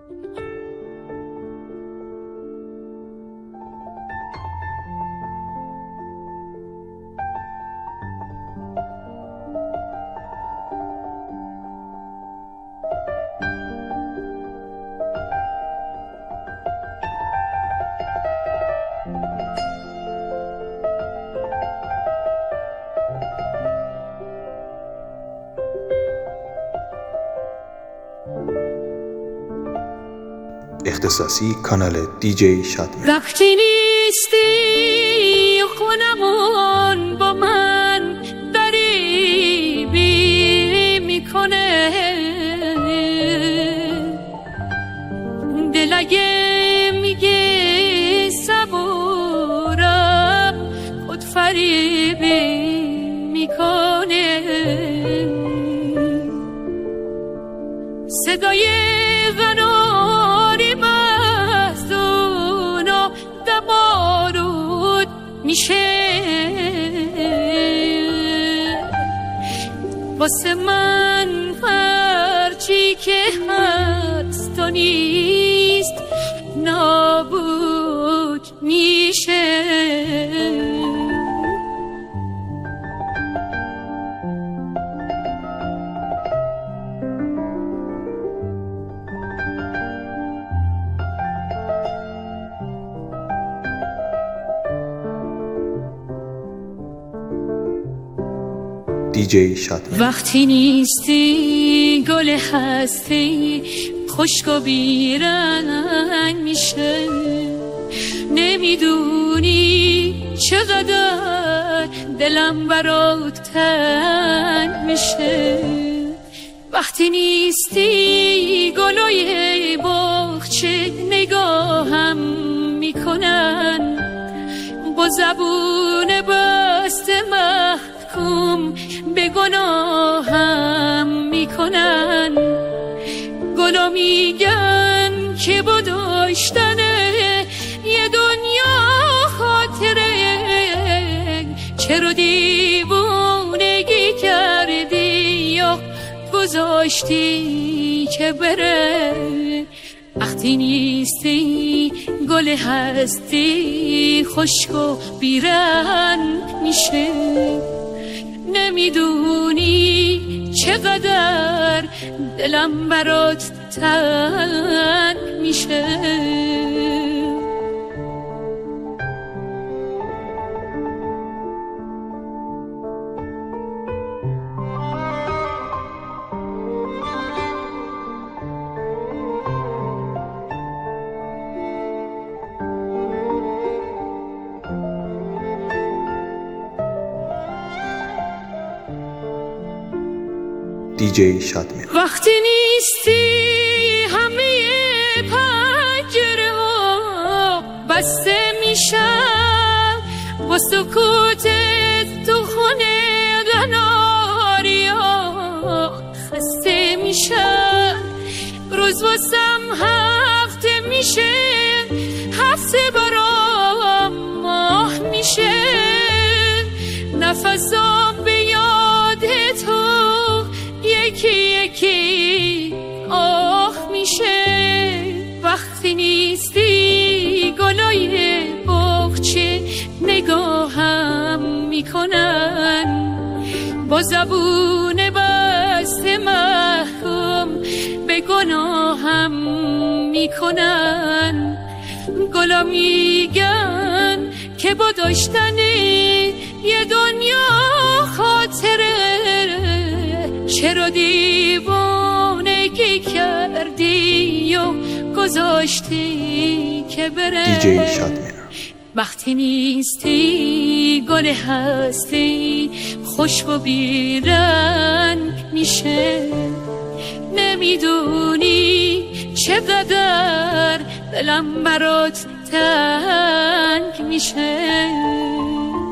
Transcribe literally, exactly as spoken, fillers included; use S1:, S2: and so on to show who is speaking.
S1: اختصاصی کانال دی جی شادمهر.
S2: وقتی نیستی خونمون با من غریبی میکنه، دل اگه میگه صبورم خود فریبی میکنه. صدای غناری مستون و دمارود میشه، واسه من هرچی که هست و نیست نابود میشه.
S1: دی جی شادمهر.
S2: وقتی نیستی گل هستی خشک و بیرنگ میشه، نمیدونی چقدر دلم برات تنگ میشه. وقتی نیستی گلای باغچه نگاهم میکنن، با زبون بسته محکوم به گناهم میکنن. گلا میگن که با داشتن یه دنیا خاطره، چرا دیوونگی کردی یا گذاشتی که بره. وقتی نیستی گل هستی خشک و بیرنگ میشه، نمیدونی چقدر دلم برات تنگ میشه.
S1: دی جی شادمهر.
S2: وقتی نیستی همه پنجره ها بسته میشم، با سکوتت تو خونه قناری ها خسته میشم. روز واسم هفته میشه، هفته برام ماه میشه. نفسام به یاد تو یکی یکی آه میشه. وقتی نیستی گلای باغچه نگاهم میکنن، با زبون بسته محکوم به گناهم میکنن. گلا میگن که با داشتن یه دنیا خاطره، چرا دیوانگی کردی و گذاشتی که بره.
S1: دی جی شادمهر.
S2: وقتی نیستی گل هستی خشک و بیرنگ میشه، نمیدونی چقدر دلم برات تنگ میشه.